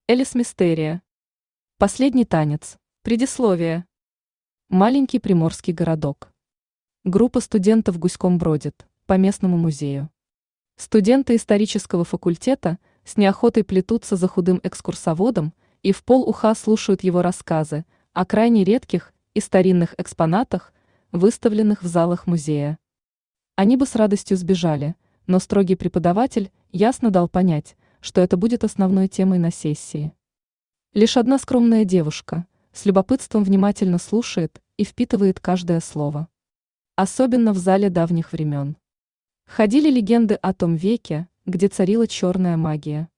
Элис Мистерия. Последний танец. Предисловие. Маленький приморский городок. Группа студентов гуськом бродит по местному музею. Студенты исторического факультета с неохотой плетутся за худым экскурсоводом и в полуха слушают его рассказы о крайне редких и старинных экспонатах, выставленных в залах музея. Они бы с радостью сбежали, но строгий преподаватель ясно дал понять, что это будет основной темой на сессии. Лишь одна скромная девушка с любопытством внимательно слушает и впитывает каждое слово. Особенно в зале давних времен. Ходили легенды о том веке, где царила черная магия.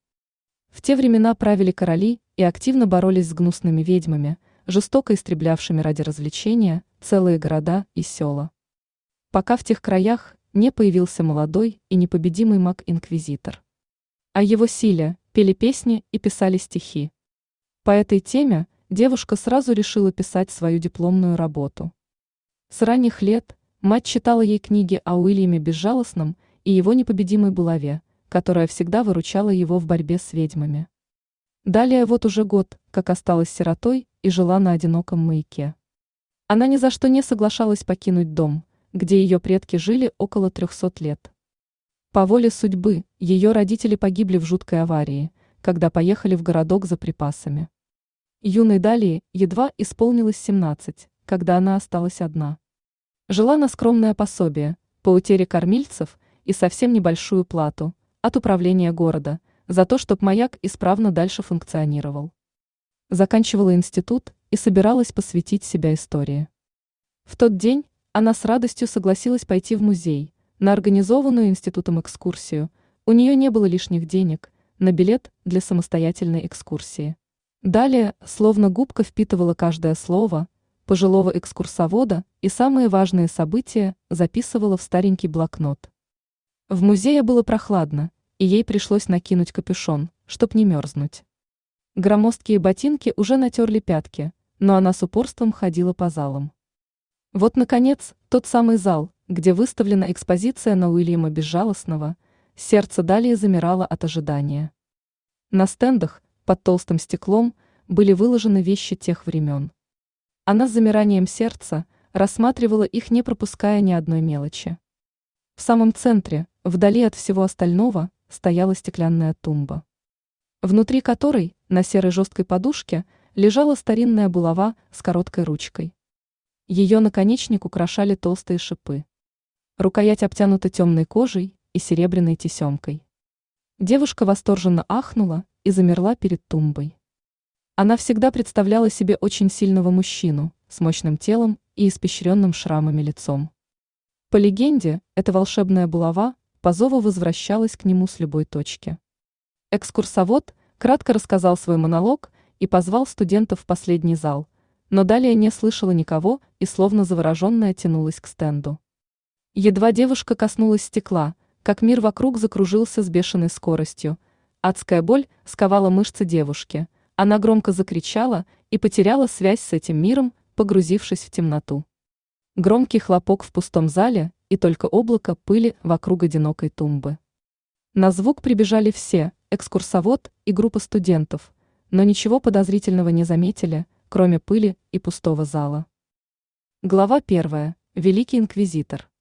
В те времена правили короли и активно боролись с гнусными ведьмами, жестоко истреблявшими ради развлечения целые города и села. Пока в тех краях не появился молодой и непобедимый маг-инквизитор. О его силе пели песни и писали стихи. По этой теме девушка сразу решила писать свою дипломную работу. С ранних лет мать читала ей книги о Уильяме Безжалостном и его непобедимой булаве, которая всегда выручала его в борьбе с ведьмами. Далее вот уже год, как осталась сиротой и жила на одиноком маяке. Она ни за что не соглашалась покинуть дом, где ее предки жили около 300 лет. По воле судьбы ее родители погибли в жуткой аварии, когда поехали в городок за припасами. Юной Далии едва исполнилось 17, когда она осталась одна. Жила на скромное пособие, по утере кормильцев и совсем небольшую плату от управления города за то, чтобы маяк исправно дальше функционировал. Заканчивала институт и собиралась посвятить себя истории. В тот день она с радостью согласилась пойти в музей, на организованную институтом экскурсию. У нее не было лишних денег на билет для самостоятельной экскурсии. Далее, словно губка впитывала каждое слово пожилого экскурсовода и самые важные события записывала в старенький блокнот. В музее было прохладно, и ей пришлось накинуть капюшон, чтоб не мерзнуть. Громоздкие ботинки уже натерли пятки, но она с упорством ходила по залам. Вот, наконец, тот самый зал, где выставлена экспозиция на Уильяма Безжалостного, сердце Далии замирало от ожидания. На стендах, под толстым стеклом, были выложены вещи тех времен. Она с замиранием сердца рассматривала их, не пропуская ни одной мелочи. В самом центре, вдали от всего остального, стояла стеклянная тумба, внутри которой, на серой жесткой подушке, лежала старинная булава с короткой ручкой. Ее наконечник украшали толстые шипы. Рукоять обтянута темной кожей и серебряной тесемкой. Девушка восторженно ахнула и замерла перед тумбой. Она всегда представляла себе очень сильного мужчину с мощным телом и испещренным шрамами лицом. По легенде, эта волшебная булава по зову возвращалась к нему с любой точки. Экскурсовод кратко рассказал свой монолог и позвал студентов в последний зал, но далее не слышала никого и словно завороженная тянулась к стенду. Едва девушка коснулась стекла, как мир вокруг закружился с бешеной скоростью. Адская боль сковала мышцы девушки, она громко закричала и потеряла связь с этим миром, погрузившись в темноту. Громкий хлопок в пустом зале и только облако пыли вокруг одинокой тумбы. На звук прибежали все, экскурсовод и группа студентов, но ничего подозрительного не заметили, кроме пыли и пустого зала. Глава 1. Великий инквизитор.